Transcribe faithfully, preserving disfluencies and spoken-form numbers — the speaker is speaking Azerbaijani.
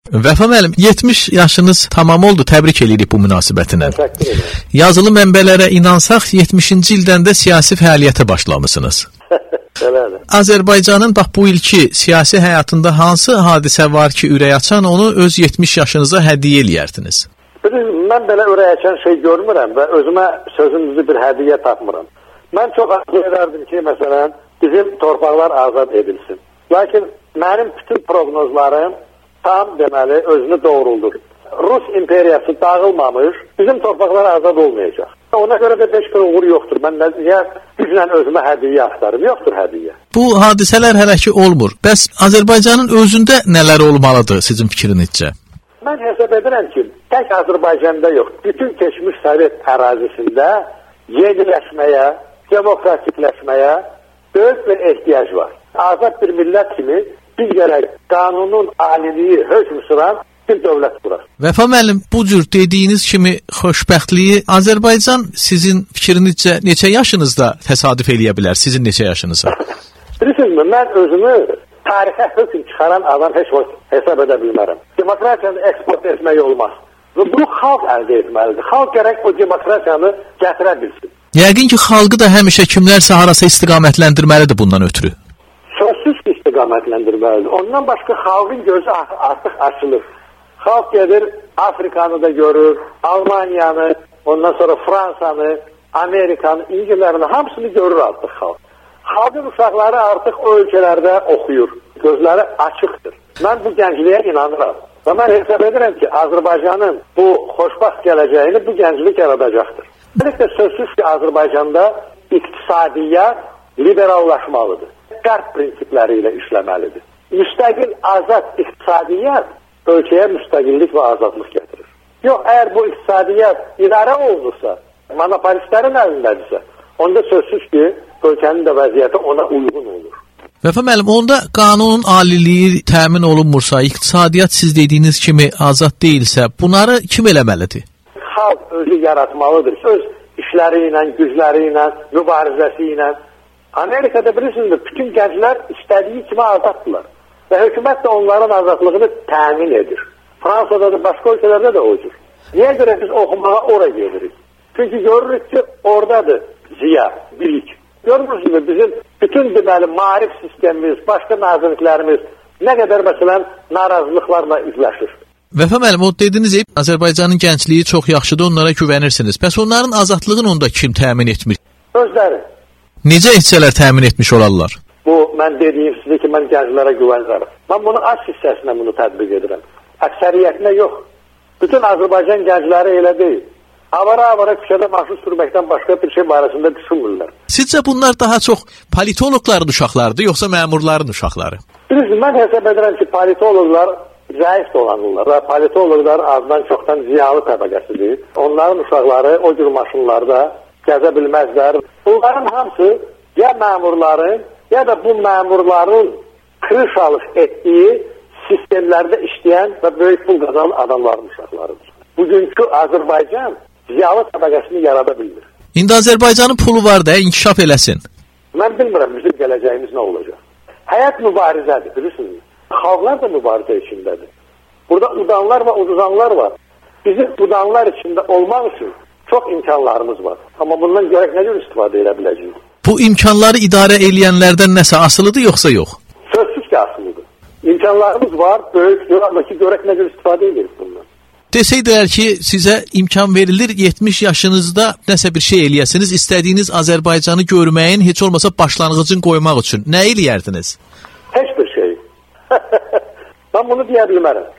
Vəfa müəllim, yetmiş yaşınız tamam oldu. Təbrik edirik bu münasibətinə. Təşəkkür edirəm. Yazılı mənbələrə inansaq, yetmişinci ildən də siyasi fəaliyyətə başlamısınız. Elədir. Azərbaycanın bax bu ilki siyasi həyatında hansı hadisə var ki, ürək açan onu öz yetmiş yaşınıza hədiyyə eləyərdiniz? Bilirsiniz, mən belə ürək açan şey görmürəm və özümə sözünüzü bir hədiyyə tapmıram. Mən çox arzu edərdim ki, məsələn, bizim torpaqlar azad edilsin. Lakin mənim bütün proqnozlarım tam deməli özünü doğruldur. Rus imperiyası dağılmamış, bizim torpaqlar azad olmayacaq. Ona görə də beş qırıq uğur yoxdur. Mən niyə güclə özümə hədiyyə axtarım? Yoxdur hədiyyə. Bu hadisələr hələ ki olmur. Bəs Azərbaycanın özündə nələr olmalıdır sizin fikrinizcə? Mən hesab edirəm ki, tək Azərbaycanda yox, bütün keçmiş Sovet ərazisində yeniləşməyə, demokratikləşməyə böyük bir ehtiyac var. Azad bir millət kimi biz gərək qanunun aliliyi hökm süran bir dövlət qurar. Vəfa müəllim, bu cür dediyiniz kimi xoşbəxtliyi Azərbaycan sizin fikrinizcə neçə yaşınızda təsadüf eləyə bilər? Sizin neçə yaşınıza? Bilirsinizmi, mən özümü tarixə hökm çıxaran adam heç vaxt hesab edə bilmərəm. Demokratiyanı eksport etmək olmaz. Və bunu xalq əldə etməlidir. Xalq gərək o demokratiyanı gətirə bilsin. Yəqin ki, xalqı da həmişə kimlərsə harasa istiqamətləndirməlidir bundan ötürü. Sözsüz ki, istiqamətləndirməlidir. Ondan başqa xalqın gözü artıq açılır. Xalq gedir, Afrikanı da görür, Almaniyanı, ondan sonra Fransanı, Amerikanı, İngillərini, hamısını görür artıq xalq. Xalqın uşaqları artıq o ölkələrdə oxuyur. Gözləri açıqdır. Mən bu gəncliyə inanıram. Və mən hesab edirəm ki, Azərbaycanın bu xoşbaxt gələcəyini bu gənclik yaradacaqdır. Beləliklə sözsüz ki, Azərbaycanda iqtisadiyyat liberallaşmalıdır. Qərb prinsipləri ilə işləməlidir. Müstəqil, azad iqtisadiyyat ölkəyə müstəqillik və azadlıq gətirir. Yox, əgər bu iqtisadiyyat idarə olunursa, monopolistlərin əlindədirsə, onda sözsüz ki, ölkənin də vəziyyəti ona uyğun olur. Vəfa müəllim, onda qanunun aliliyi təmin olunmursa, iqtisadiyyat siz dediyiniz kimi azad deyilsə, bunları kim eləməlidir? Xalq özü yaratmalıdır. Öz işləri ilə, gücləri ilə, mübarizəsi ilə. Amerikada bilirsiniz, bütün gənclər istədiyi kimi azaddılar. Və hökumət də onların azadlığını təmin edir. Fransada da, başqa ölkələrdə də o cür. Niyə görə biz oxumağa ora gedirik? Çünki görürük ki, oradadır ziya, bilik. Görmürsünüz ki, bizim bütün deməli maarif sistemimiz, başqa nazirliklərimiz nə qədər məsələn narazılıqlarla üzləşir. Vəfa müəllim, o dediniz ki, Azərbaycanın gəncliyi çox yaxşıdır, onlara güvənirsiniz. Bəs onların azadlığını onda kim təmin etmir? Özləri. Necə etsələr təmin etmiş olarlar? Bu, mən dediyim sizə ki, mən gənclərə güvənirəm. Mən bunu az hissəsinə bunu tətbiq edirəm. Əksəriyyətinə yox. Bütün Azərbaycan gəncləri elə deyil. Avara-avara küçədə maşın sürməkdən başqa bir şey barəsində düşünmürlər. Sizcə bunlar daha çox politologların uşaqlarıdır, yoxsa məmurların uşaqları? Bilirsiniz, mən hesab edirəm ki, politologlar zəif dolanırlar və politologlar azdan çoxdan ziyalı təbəqəsidir. Onların uşaqları o cür maşınlarda gəzə bilməzlər. Bunların hamısı ya məmurların, ya da bu məmurların kırış alış etdiyi sistemlərdə işləyən və böyük pul qazanan adamların uşaqlarıdır. Bugünkü Azərbaycan ziyalı təbəqəsini yarada bilmir. İndi Azərbaycanın pulu var da, inkişaf eləsin. Mən bilmirəm bizim gələcəyimiz nə olacaq. Həyat mübarizədir, bilirsiniz. Xalqlar da mübarizə içindədir. Burada udanlar və uduzanlar var. Bizim udanlar içində olmaq üçün çox imkanlarımız var. Amma bundan görək nə cür istifadə edə biləcəyik. Bu imkanları idarə eləyənlərdən nəsə asılıdır, yoxsa yox? Sözsüz ki, asılıdır. İmkanlarımız var, böyükdür, amma ki, görək nə cür istifadə edirik bundan. Desəydilər ki, sizə imkan verilir, yetmiş yaşınızda nəsə bir şey eləyəsiniz, istədiyiniz Azərbaycanı görməyin, heç olmasa başlanğıcını qoymaq üçün nə eləyərdiniz? Heç bir şey. Mən bunu deyə bilmərəm.